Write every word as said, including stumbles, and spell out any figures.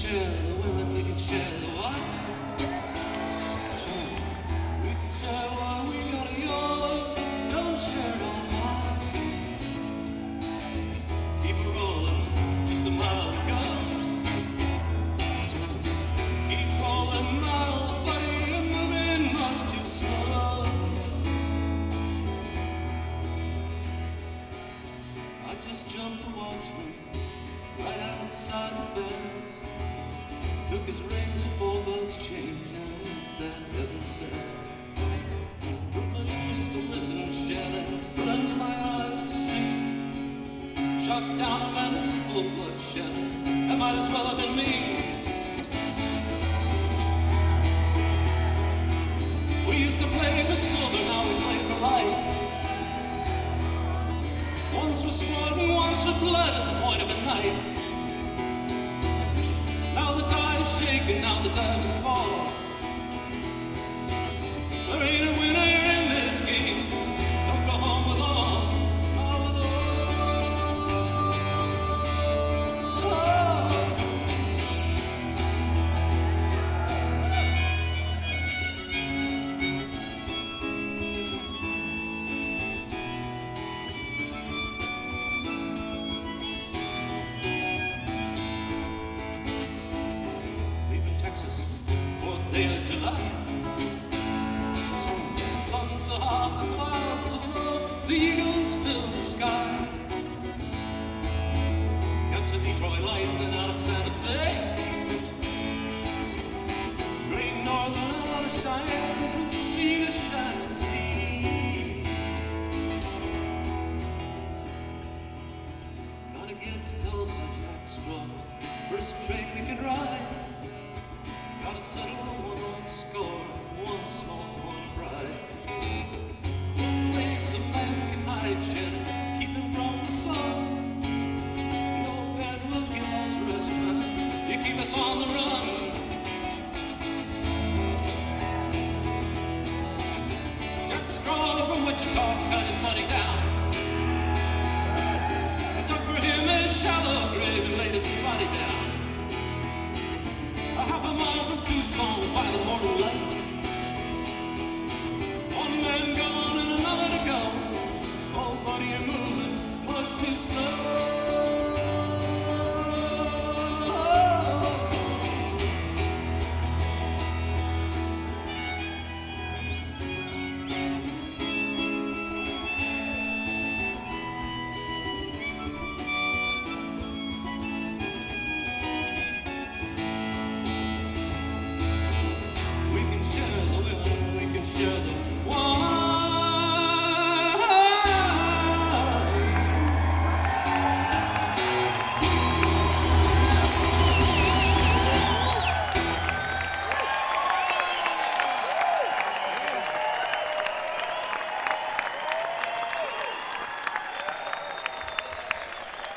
share the women, we can share the what? We can share what we got of yours, don't share no more. Keep it rolling, just a mile to go. Keep rolling, mile, buddy, you're moving much too slow. I just jumped to watch me right outside the fence. Took his rings and four bucks change and that heaven said. Put my ears to listen and shadow, cleanse my eyes to see. Shot down a man full of bloodshed, that might as well have been me. We used to play for silver, now we play for life. Once for sport and once for blood at the point of a knife. Now the die is shaken, now the diamonds fall. There ain't a winner in this game. Don't go home with all, not with day of July. Sun so hot, the clouds so low, the eagles fill the sky. Catch the Detroit Lightning out of Santa Fe. Great Northern out of Cheyenne, from sea to shining sea. Gotta get to Tulsa, Jacksboro, first train we can ride. Gotta settle one old score, one small, one pride. One place a man can hide, shed, keep him from the sun. No bad luck in this resume, you keep us on the run. Jack Straw from Wichita cut his money down. I dug for him a shallow grave and laid his body down. A half a mile from Tucson by the morning light. One man gone and another to go. Oh, buddy, you're moving much too slow. We can share the women, we can share the